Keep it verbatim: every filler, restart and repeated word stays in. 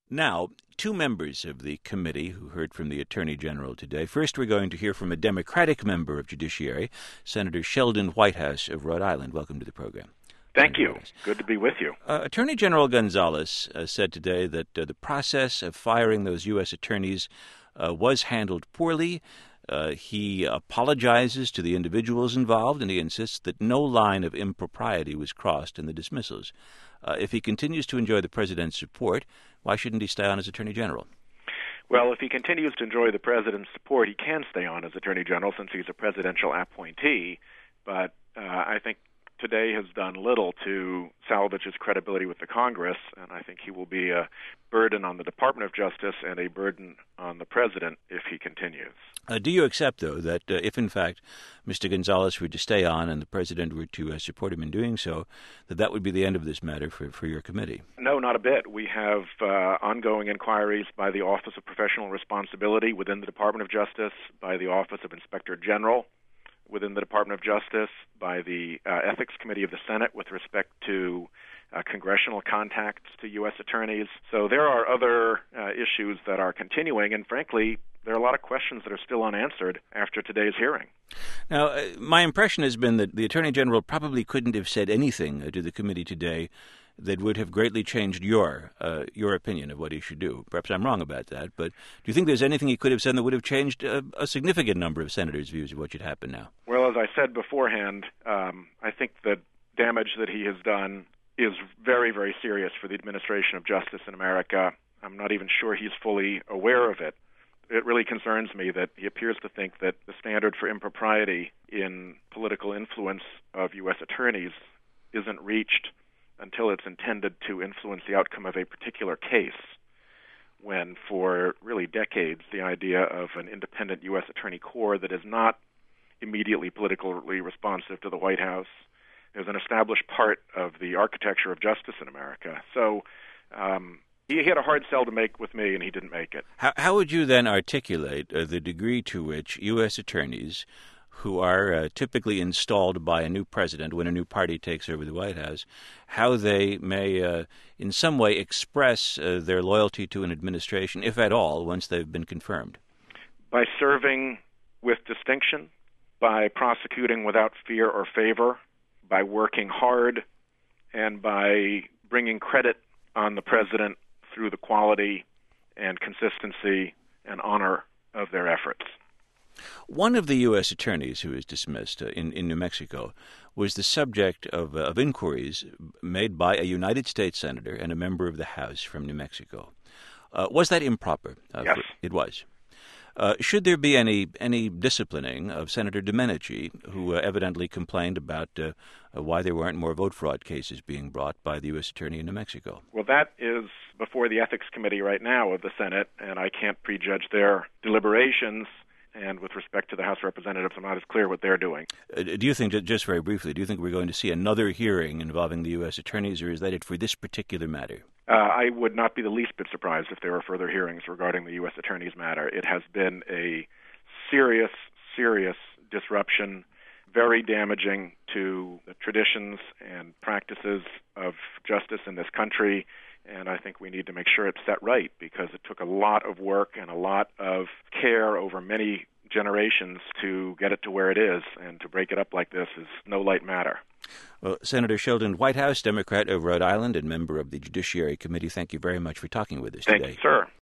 Now, two members of the committee who heard from the Attorney General today. First, we're going to hear from a Democratic member of Judiciary, Senator Sheldon Whitehouse of Rhode Island. Welcome to the program. Thank you. Good to be with you. Uh, Attorney General Gonzales uh, said today that uh, the process of firing those U S attorneys uh, was handled poorly. Uh, he apologizes to the individuals involved, and he insists that no line of impropriety was crossed in the dismissals. Uh, if he continues to enjoy the president's support, why shouldn't he stay on as Attorney General? Well, if he continues to enjoy the president's support, he can stay on as Attorney General since he's a presidential appointee. But uh, I think today has done little to salvage his credibility with the Congress, and I think he will be a burden on the Department of Justice and a burden on the president if he continues. Uh, do you accept, though, that uh, if, in fact, Mister Gonzales were to stay on and the president were to uh, support him in doing so, that that would be the end of this matter for, for your committee? No, not a bit. We have uh, ongoing inquiries by the Office of Professional Responsibility within the Department of Justice, by the Office of Inspector General within the Department of Justice, by the uh, Ethics Committee of the Senate with respect to uh, congressional contacts to U S attorneys. So there are other uh, issues that are continuing, and frankly, there are a lot of questions that are still unanswered after today's hearing. Now, uh, my impression has been that the Attorney General probably couldn't have said anything uh, to the committee today that would have greatly changed your uh, your opinion of what he should do. Perhaps I'm wrong about that, but do you think there's anything he could have said that would have changed a, a significant number of senators' views of what should happen now? Well, as I said beforehand, um, I think the damage that he has done is very, very serious for the administration of justice in America. I'm not even sure he's fully aware of it. It really concerns me that he appears to think that the standard for impropriety in political influence of U S attorneys isn't reached until it's intended to influence the outcome of a particular case, when for really decades the idea of an independent U S attorney corps that is not immediately politically responsive to the White House is an established part of the architecture of justice in America. So um, he had a hard sell to make with me, and he didn't make it. How, how would you then articulate uh, the degree to which U S attorneys who are uh, typically installed by a new president when a new party takes over the White House, how they may uh, in some way express uh, their loyalty to an administration, if at all, once they've been confirmed? By serving with distinction, by prosecuting without fear or favor, by working hard, and by bringing credit on the president through the quality and consistency and honor of their efforts. One of the U S attorneys who was dismissed uh, in, in New Mexico was the subject of, uh, of inquiries made by a United States senator and a member of the House from New Mexico. Uh, was that improper? Uh, yes. For, it was. Uh, should there be any any disciplining of Senator Domenici, who uh, evidently complained about uh, uh, why there weren't more vote fraud cases being brought by the U S attorney in New Mexico? Well, that is before the Ethics Committee right now of the Senate, and I can't prejudge their deliberations. And with respect to the House Representatives, I'm not as clear what they're doing. Uh, do you think, just very briefly, do you think we're going to see another hearing involving the U S attorneys, or is that it for this particular matter? Uh, I would not be the least bit surprised if there were further hearings regarding the U S attorneys matter. It has been a serious, serious disruption, very damaging to the traditions and practices of justice in this country. And I think we need to make sure it's set right, because it took a lot of work and a lot of care over many generations to get it to where it is, and to break it up like this is no light matter. Well, Senator Sheldon Whitehouse, Democrat of Rhode Island and member of the Judiciary Committee, thank you very much for talking with us Thank today. you, sir.